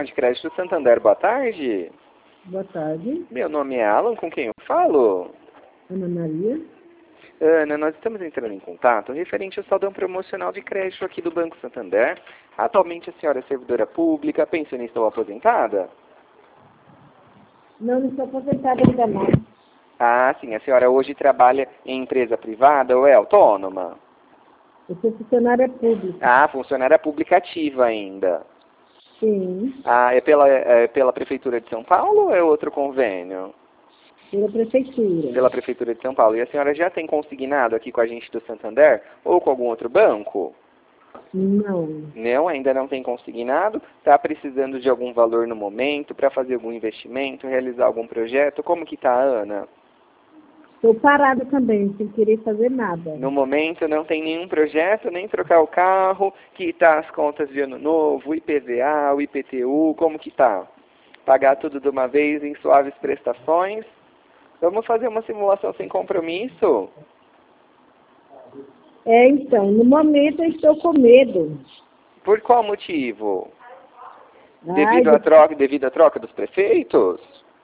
de Crédito Santander, boa tarde. Boa tarde, Meu nome é Alan, com quem eu falo? Ana Maria. Ana, nós estamos entrando em contato referente ao saldão promocional de crédito aqui do Banco Santander. Atualmente a senhora é servidora pública, pensionista ou aposentada? Não sou aposentada ainda não. Ah, sim, a senhora hoje trabalha em empresa privada ou é autônoma? Eu sou funcionária pública. Ah, funcionária pública ativa ainda. Sim, Ah, é pela Prefeitura de São Paulo ou é outro convênio? pela prefeitura. Pela Prefeitura de São Paulo. E a senhora já tem consignado aqui com a gente do Santander ou com algum outro banco? Não. Não, ainda não tem consignado? Está precisando de algum valor no momento para fazer algum investimento, realizar algum projeto? Como que está, Ana? Estou parada também, sem querer fazer nada. No momento não tem nenhum projeto, nem trocar o carro, quitar as contas de ano novo, o IPVA, o IPTU, como que tá? Pagar tudo de uma vez em suaves prestações? Vamos fazer uma simulação sem compromisso? Então, no momento eu estou com medo. Por qual motivo? Ai, Devido à troca dos prefeitos?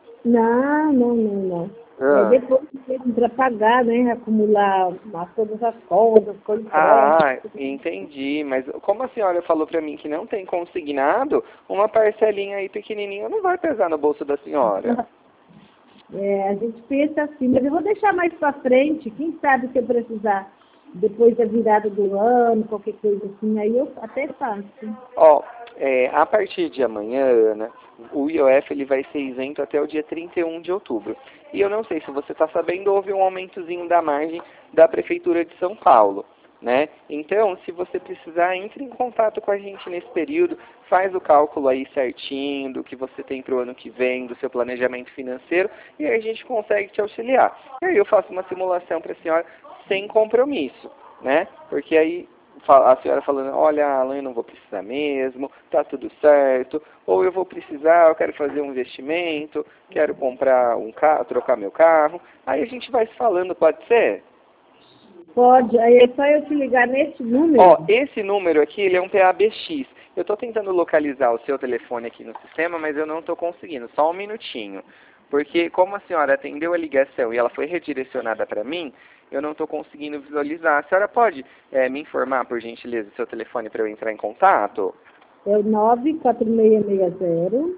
não. Ah. Depois para pagar, né? Acumular todas as contas, coisas. Ah, entendi. Mas como a senhora falou para mim que não tem consignado, uma parcelinha aí pequenininha não vai pesar no bolso da senhora. A gente pensa assim, mas eu vou deixar mais para frente. Quem sabe se eu precisar, depois da virada do ano, qualquer coisa assim, aí eu até faço. Ó, a partir de amanhã, Ana, o IOF ele vai ser isento até o dia 31 de outubro. E eu não sei se você está sabendo, houve um aumentozinho da margem da Prefeitura de São Paulo, né? Então, se você precisar, entre em contato com a gente nesse período, faz o cálculo aí certinho do que você tem para o ano que vem, do seu planejamento financeiro, e aí a gente consegue te auxiliar. E aí eu faço uma simulação para a senhora sem compromisso, né? Porque aí a senhora falando, olha, Alan, eu não vou precisar mesmo, tá tudo certo, ou eu vou precisar, eu quero fazer um investimento, quero comprar um carro, trocar meu carro, aí a gente vai se falando, pode ser? Pode, aí é só eu te ligar nesse número. Ó, esse número aqui, ele é um PABX. Eu estou tentando localizar o seu telefone aqui no sistema, mas eu não estou conseguindo, só um minutinho. Porque como a senhora atendeu a ligação e ela foi redirecionada para mim, eu não estou conseguindo visualizar. A senhora pode me informar, por gentileza, o seu telefone para eu entrar em contato? É o 94660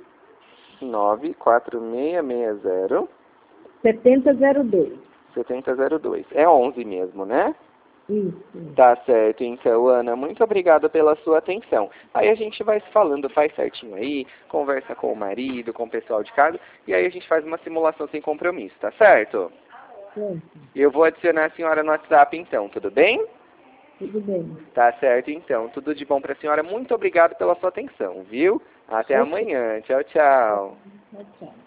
94660 7002. 7002. É 11 mesmo, né? Isso. Tá certo, então, Ana, muito obrigado pela sua atenção. Aí a gente vai se falando, faz certinho aí, conversa com o marido, com o pessoal de casa, e aí a gente faz uma simulação sem compromisso, tá certo? Certo. Eu vou adicionar a senhora no WhatsApp então, tudo bem? Tudo bem. Tá certo, então. Tudo de bom pra senhora. Muito obrigado pela sua atenção, viu? Até Ok. amanhã. Tchau, tchau. Tchau, tchau.